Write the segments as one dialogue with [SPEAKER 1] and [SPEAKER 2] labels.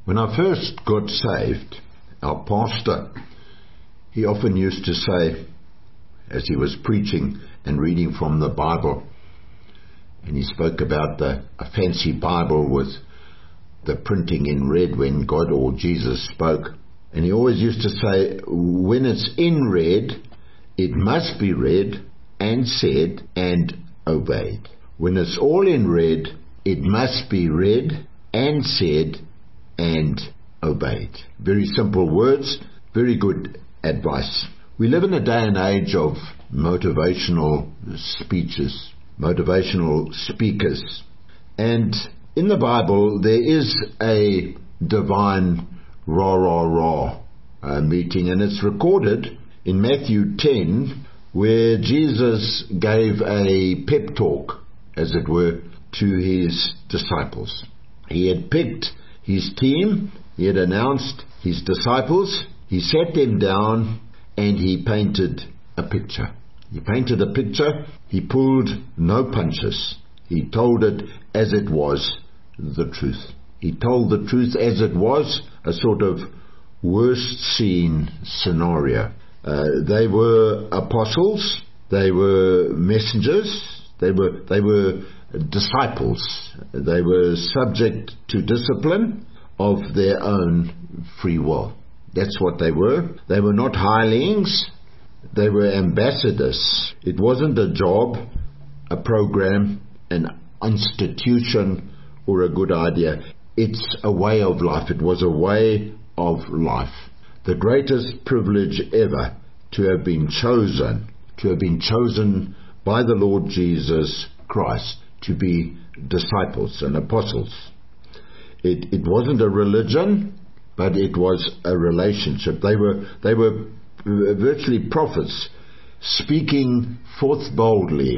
[SPEAKER 1] When I first got saved, our pastor, he often used to say, as he was preaching and reading from the Bible, and he spoke about a fancy Bible with the printing in red when God or Jesus spoke. And he always used to say, when it's in red, it must be read and said and obeyed. When it's all in red, it must be read and said and obeyed. Very simple words, very good advice. We live in a day and age of motivational speeches, motivational speakers. And in the Bible, there is a divine rah meeting, and it's recorded in Matthew 10, where Jesus gave a pep talk, as it were, to his disciples. He had picked his team, he had announced his disciples, he sat them down, and he painted a picture. He painted a picture, he pulled no punches. He told it as it was, the truth. He told the truth as it was, a sort of worst scene scenario. They were apostles, they were messengers, they were disciples. They were subject to discipline of their own free will. That's what they were. They were not hirelings, they were ambassadors. It wasn't a job, a program, an institution, or a good idea. It's a way of life. It was a way of life. The greatest privilege ever to have been chosen by the Lord Jesus Christ to be disciples and apostles. It wasn't a religion, but it was a relationship. They were virtually prophets, speaking forth boldly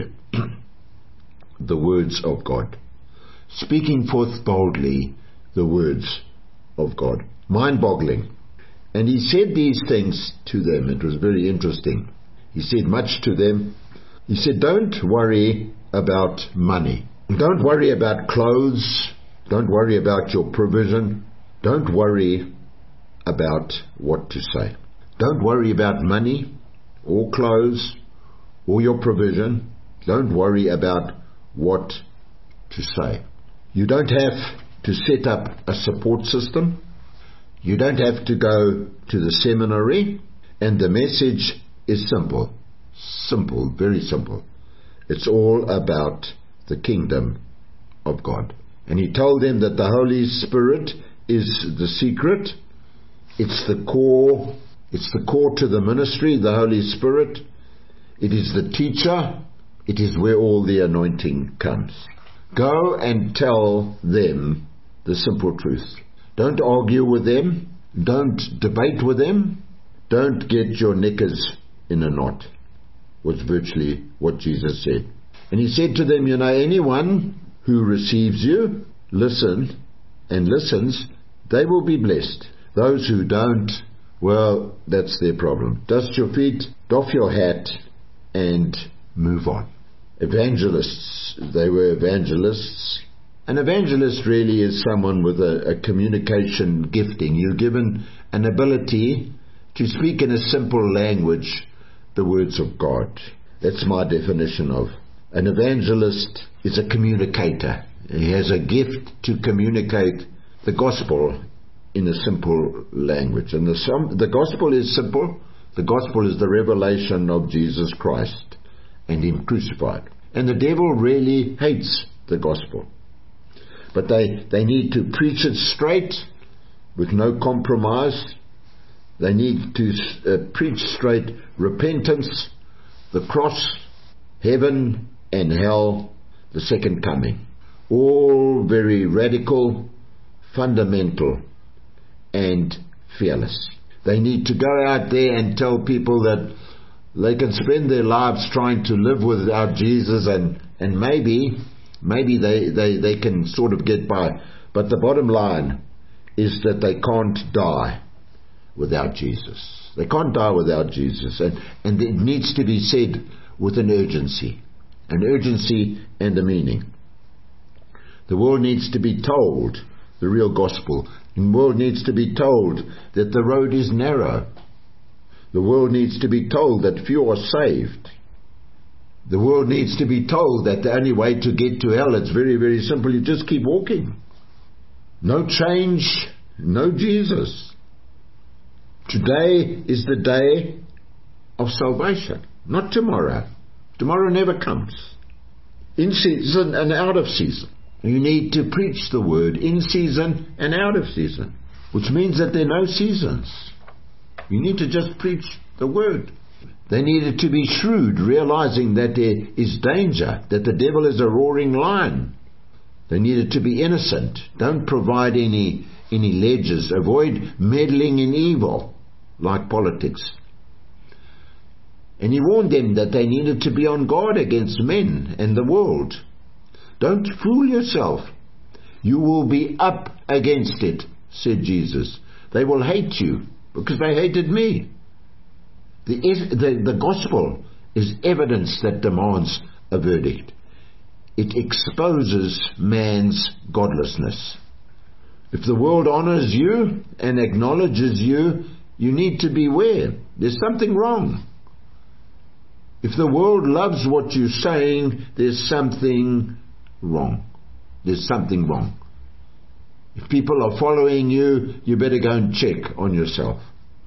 [SPEAKER 1] the words of God. Speaking forth boldly the words of God. Mind-boggling. And he said these things to them. It was very interesting. He said much to them. He said, don't worry about money. Don't worry about clothes. Don't worry about your provision. Don't worry about what to say. Don't worry about money or clothes or your provision. Don't worry about what to say. You don't have to set up a support system. You don't have to go to the seminary. And the message is simple. Simple, very simple. It's all about the kingdom of God. And he told them that the Holy Spirit is the secret. It's the core. It's the core to the ministry, the Holy Spirit. It is the teacher. It is where all the anointing comes. Go and tell them the simple truth. Don't argue with them. Don't debate with them. Don't get your knickers in a knot, was virtually what Jesus said. And he said to them, anyone who receives you, listens, they will be blessed. Those who don't, well, that's their problem. Dust your feet, doff your hat, and move on. Evangelists, they were evangelists. An evangelist really is someone with a communication gifting. You're given an ability to speak in a simple language the words of God. That's my definition of an evangelist. Is a communicator. He has a gift to communicate the gospel in a simple language. And the gospel is simple. The gospel is the revelation of Jesus Christ and Him crucified. And the devil really hates the gospel. But they need to preach it straight with no compromise. They need to preach straight repentance, the cross, heaven and hell, the second coming. All very radical, fundamental and fearless. They need to go out there and tell people that they can spend their lives trying to live without Jesus and maybe they can sort of get by. But the bottom line is that they can't die without Jesus. They can't die without Jesus. And it needs to be said with an urgency and a meaning. The world needs to be told the real gospel. The world needs to be told that the road is narrow. The world needs to be told that few are saved. The world needs to be told that the only way to get to hell, it's very, very simple. You just keep walking. No change, no Jesus. Today is the day of salvation, not tomorrow. Tomorrow never comes. In season and out of season. You need to preach the word in season and out of season, which means that there are no seasons. You need to just preach the word. They needed to be shrewd, realizing that there is danger, that the devil is a roaring lion. They needed to be innocent. Don't provide any ledges. Avoid meddling in evil, like politics. And he warned them that they needed to be on guard against men and the world. Don't fool yourself. You will be up against it, said Jesus. They will hate you because they hated me. The gospel is evidence that demands a verdict. It exposes man's godlessness. If the world honors you and acknowledges you, you need to beware. There's something wrong. If the world loves what you're saying, there's something wrong. There's something wrong. If people are following you, you better go and check on yourself.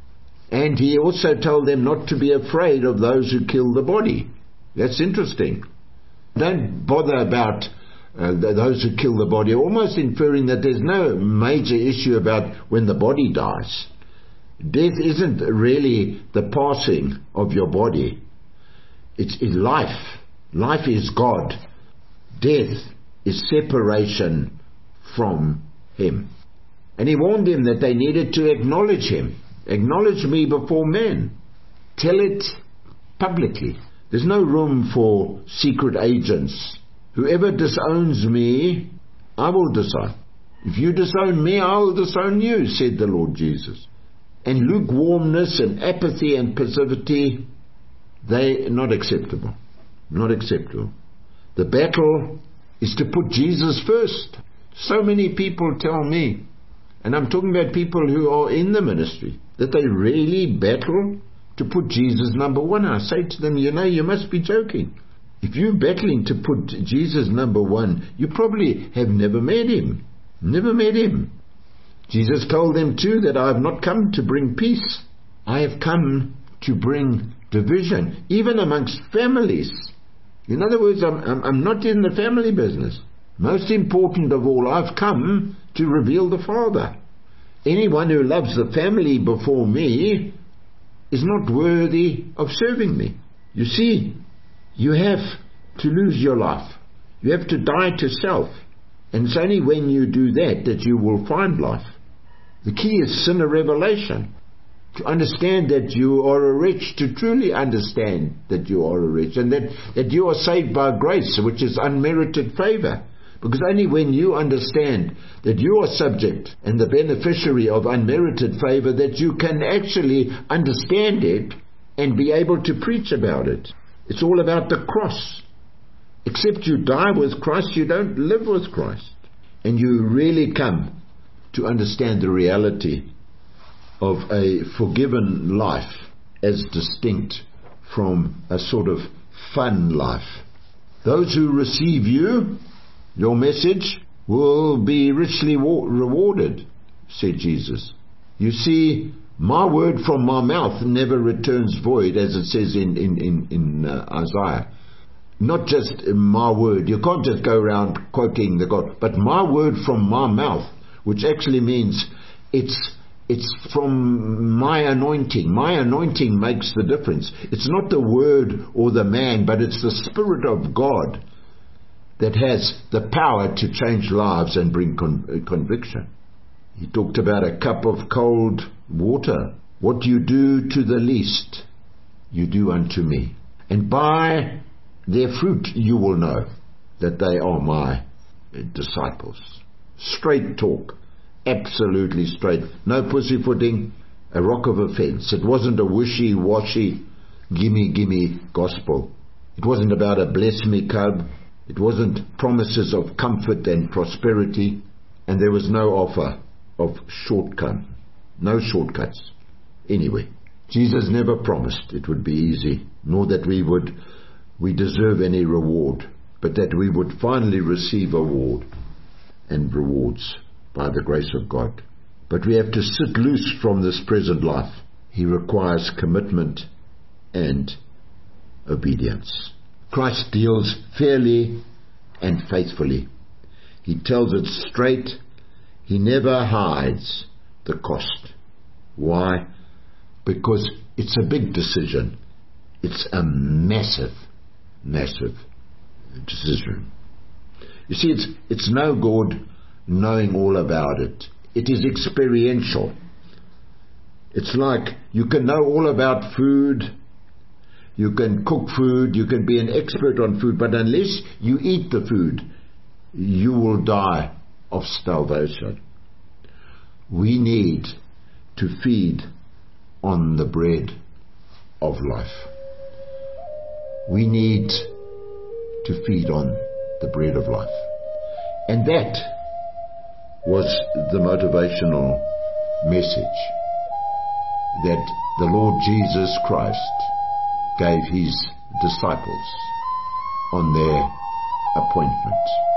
[SPEAKER 1] And he also told them not to be afraid of those who kill the body. That's interesting. Don't bother about those who kill the body, almost inferring that there's no major issue about when the body dies. Death isn't really the passing of your body. It's life. Life is God. Death is separation from Him. And he warned them that they needed to acknowledge Him. Acknowledge me before men. Tell it publicly. There's no room for secret agents. Whoever disowns me, I will disown. If you disown me, I will disown you, said the Lord Jesus. And lukewarmness and apathy and passivity, they're not acceptable. Not acceptable. The battle is to put Jesus first. So many people tell me, and I'm talking about people who are in the ministry, that they really battle to put Jesus number one. I say to them, you must be joking. If you're battling to put Jesus number one, you probably have never met Him. Never met Him. Jesus told them too that I have not come to bring peace. I have come to bring division, even amongst families. In other words, I'm not in the family business. Most important of all, I've come to reveal the Father. Anyone who loves the family before me is not worthy of serving me. You see, you have to lose your life. You have to die to self. And it's only when you do that you will find life. The key is sinner revelation. To understand that you are a wretch, to truly understand that you are a wretch, and that you are saved by grace, which is unmerited favor. Because only when you understand that you are subject and the beneficiary of unmerited favor, that you can actually understand it and be able to preach about it. It's all about the cross. Except you die with Christ, you don't live with Christ. And you really come to understand the reality of a forgiven life as distinct from a sort of fun life. Those who receive you, your message, will be richly rewarded, said Jesus. You see, my word from my mouth never returns void, as it says in Isaiah. Not just my word. You can't just go around quoting the God, but my word from my mouth, which actually means it's from my anointing. My anointing makes the difference. It's not the word or the man, but it's the Spirit of God that has the power to change lives and bring conviction. He talked about a cup of cold water. What you do to the least, you do unto me. And by their fruit you will know that they are my disciples. Straight talk. Absolutely straight. No pussyfooting, a rock of offense. It wasn't a wishy-washy, gimme gospel. It wasn't about a bless me cub. It wasn't promises of comfort and prosperity. And there was no offer of shortcut, no shortcuts anyway. Jesus never promised it would be easy, nor that we deserve any reward, but that we would finally receive award and rewards by the grace of God. But we have to sit loose from this present life. He requires commitment and obedience. Christ deals fairly and faithfully. He tells it straight. He never hides the cost. Why? Because it's a big decision. It's a massive decision. You see, it's no good knowing all about it. It is experiential. It's like you can know all about food, you can cook food, you can be an expert on food, but unless you eat the food, you will die of starvation. We need to feed on the bread of life. We need to feed on the bread of life. And that was the motivational message that the Lord Jesus Christ gave his disciples on their appointment.